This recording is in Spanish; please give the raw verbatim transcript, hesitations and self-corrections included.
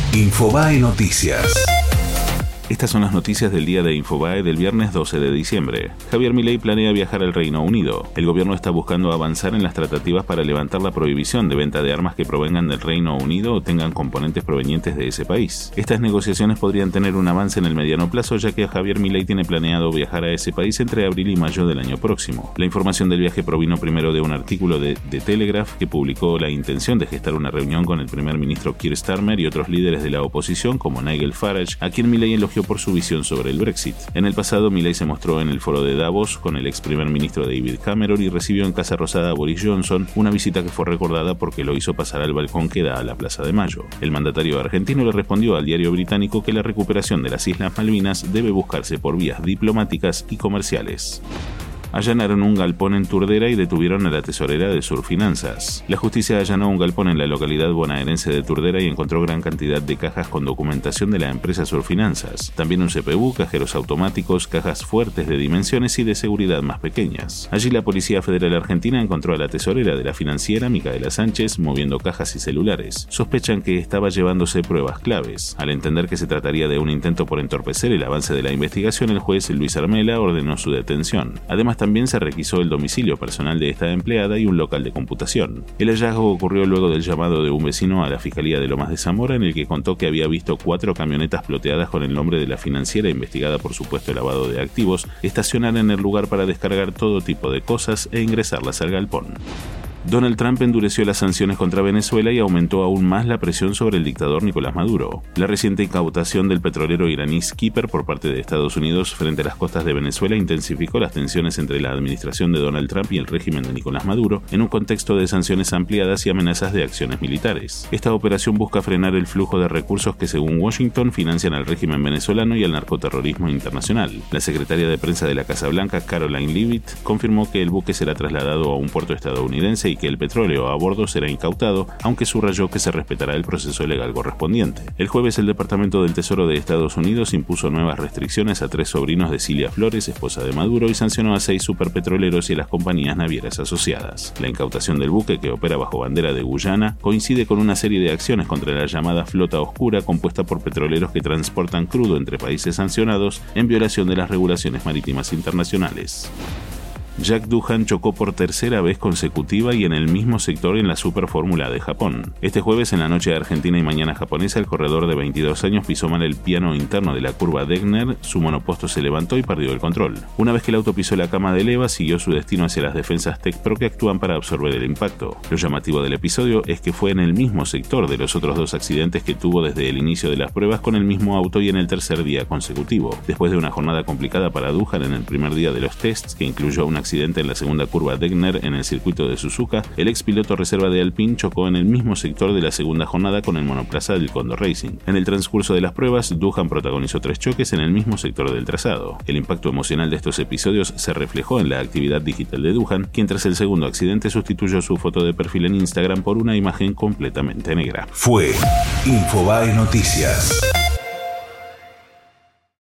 Infobae Noticias. Estas son las noticias del día de Infobae del viernes doce de diciembre. Javier Milei planea viajar al Reino Unido. El gobierno está buscando avanzar en las tratativas para levantar la prohibición de venta de armas que provengan del Reino Unido o tengan componentes provenientes de ese país. Estas negociaciones podrían tener un avance en el mediano plazo, ya que Javier Milei tiene planeado viajar a ese país entre abril y mayo del año próximo. La información del viaje provino primero de un artículo de The Telegraph que publicó la intención de gestar una reunión con el primer ministro Keir Starmer y otros líderes de la oposición como Nigel Farage, a quien Milei elogió por su visión sobre el Brexit. En el pasado, Milei se mostró en el foro de Davos con el ex primer ministro David Cameron y recibió en Casa Rosada a Boris Johnson, una visita que fue recordada porque lo hizo pasar al balcón que da a la Plaza de Mayo. El mandatario argentino le respondió al diario británico que la recuperación de las Islas Malvinas debe buscarse por vías diplomáticas y comerciales. Allanaron un galpón en Turdera y detuvieron a la tesorera de Surfinanzas. La justicia allanó un galpón en la localidad bonaerense de Turdera y encontró gran cantidad de cajas con documentación de la empresa Surfinanzas. También un C P U, cajeros automáticos, cajas fuertes de dimensiones y de seguridad más pequeñas. Allí la Policía Federal Argentina encontró a la tesorera de la financiera, Micaela Sánchez, moviendo cajas y celulares. Sospechan que estaba llevándose pruebas claves. Al entender que se trataría de un intento por entorpecer el avance de la investigación, el juez Luis Armela ordenó su detención. Además, también se requisó el domicilio personal de esta empleada y un local de computación. El hallazgo ocurrió luego del llamado de un vecino a la Fiscalía de Lomas de Zamora, en el que contó que había visto cuatro camionetas ploteadas con el nombre de la financiera investigada por supuesto lavado de activos estacionar en el lugar para descargar todo tipo de cosas e ingresarlas al galpón. Donald Trump endureció las sanciones contra Venezuela y aumentó aún más la presión sobre el dictador Nicolás Maduro. La reciente incautación del petrolero iraní Skipper por parte de Estados Unidos frente a las costas de Venezuela intensificó las tensiones entre la administración de Donald Trump y el régimen de Nicolás Maduro en un contexto de sanciones ampliadas y amenazas de acciones militares. Esta operación busca frenar el flujo de recursos que, según Washington, financian al régimen venezolano y al narcoterrorismo internacional. La secretaria de prensa de la Casa Blanca, Caroline Leavitt, confirmó que el buque será trasladado a un puerto estadounidense y que el petróleo a bordo será incautado, aunque subrayó que se respetará el proceso legal correspondiente. El jueves, el Departamento del Tesoro de Estados Unidos impuso nuevas restricciones a tres sobrinos de Cilia Flores, esposa de Maduro, y sancionó a seis superpetroleros y a las compañías navieras asociadas. La incautación del buque, que opera bajo bandera de Guyana, coincide con una serie de acciones contra la llamada flota oscura, compuesta por petroleros que transportan crudo entre países sancionados en violación de las regulaciones marítimas internacionales. Jack Doohan chocó por tercera vez consecutiva y en el mismo sector en la Super Fórmula de Japón. Este jueves, en la noche de Argentina y mañana japonesa, el corredor de veintidós años pisó mal el piano interno de la curva Degner, su monoposto se levantó y perdió el control. Una vez que el auto pisó la cama de leva, siguió su destino hacia las defensas Tech Pro que actúan para absorber el impacto. Lo llamativo del episodio es que fue en el mismo sector de los otros dos accidentes que tuvo desde el inicio de las pruebas con el mismo auto y en el tercer día consecutivo. Después de una jornada complicada para Doohan en el primer día de los tests, que incluyó una accidente en la segunda curva Degner en el circuito de Suzuka, el ex piloto reserva de Alpine chocó en el mismo sector de la segunda jornada con el monoplaza del Condor Racing. En el transcurso de las pruebas, Doohan protagonizó tres choques en el mismo sector del trazado. El impacto emocional de estos episodios se reflejó en la actividad digital de Doohan, quien tras el segundo accidente sustituyó su foto de perfil en Instagram por una imagen completamente negra. Fue Infobae Noticias.